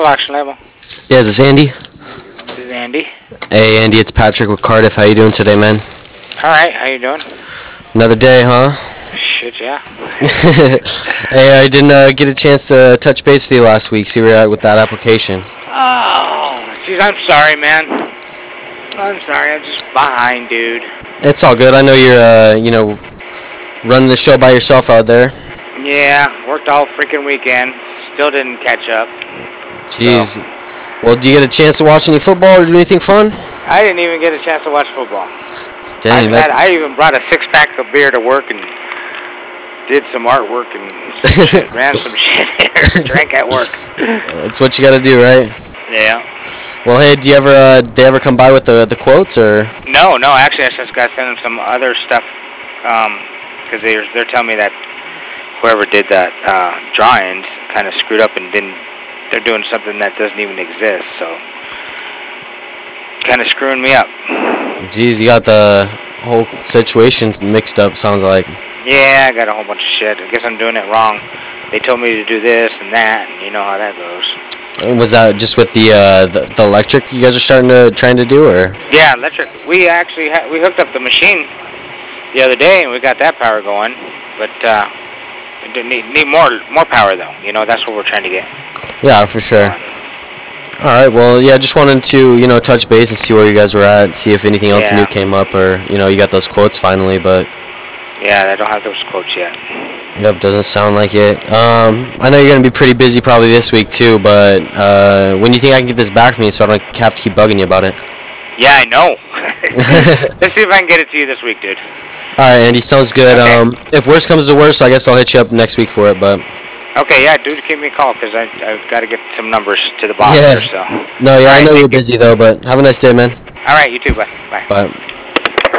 Action Level. Yeah, is this Andy? This is Andy. Hey, Andy, it's Patrick with Cardiff. How you doing today, man? All right, how you doing? Another day, huh? Shit, yeah. Hey, I didn't get a chance to touch base with you last week. See where you're at with that application. Oh, jeez, I'm sorry, man. I'm sorry, I'm just behind, dude. It's all good. I know you're, running the show by yourself out there. Yeah, worked all freaking weekend. Still didn't catch up. Jeez. So, Well, do you get a chance to watch any football or do anything fun? I didn't even get a chance to watch football. Dang, I even brought a six-pack of beer to work and did some artwork and some shit, ran some shit here, drank at work. That's what you got to do, right? Yeah. Well, hey, do you ever they ever come by with the quotes or? No, actually, I just got to send them some other stuff because they're telling me that whoever did that drawings kind of screwed up and they're doing something that doesn't even exist, so kind of screwing me up. Jeez, you got the whole situation mixed up, sounds like. Yeah, I got a whole bunch of shit. I guess I'm doing it wrong. They told me to do this and that, and you know how that goes. Was that just with the electric you guys are trying to do, or? Yeah, electric. We actually we hooked up the machine the other day, and we got that power going, but we need more power though. You know, that's what we're trying to get. Yeah, for sure. All right. Well, yeah, just wanted to touch base and see where you guys were at, see if anything else new came up, or you got those quotes finally, but. Yeah, I don't have those quotes yet. Yep, doesn't sound like it. I know you're gonna be pretty busy probably this week too, but when do you think I can get this back from you so I don't have to keep bugging you about it? Yeah, I know. Let's see if I can get it to you this week, dude. All right, Andy, sounds good. Okay. If worse comes to worse, I guess I'll hit you up next week for it, but. Okay, yeah, dude, give me a call because I've got to get some numbers to the boss Yeah. here. So. No, yeah, I know you're busy though, but have a nice day, man. All right, you too. Bye. Bye.